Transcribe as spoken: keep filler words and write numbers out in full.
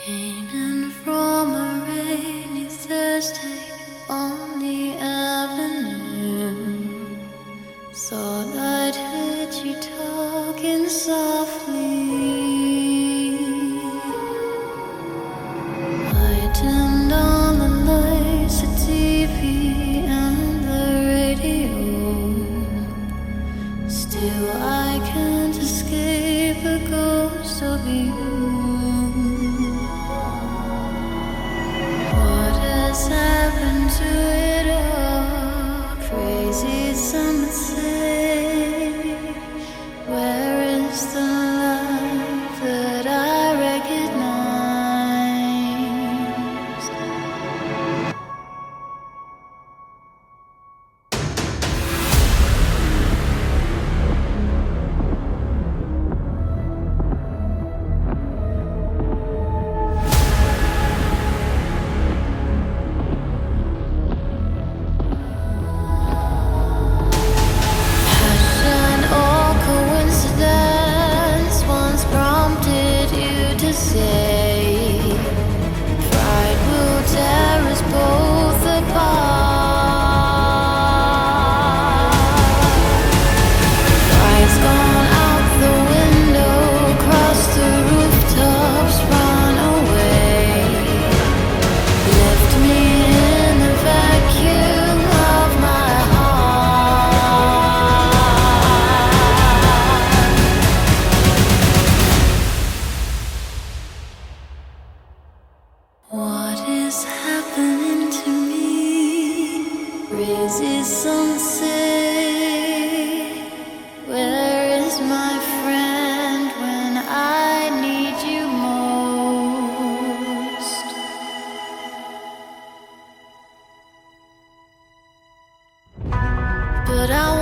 Came in from a rainy Thursday on the avenue. Thought I'd heard you talking softly. I turned on the lights, the T V and the radio. Still I can't escape a ghost of you. What's happened to it all? Crazy, some would say. Where is the life that I recognize? Say, pride will tear us both apart. Lights gone out the window, cross the rooftops, run away. Left me in the vacuum of my What is happening to me? Crazy, some say. Where is my friend when I need you most? But I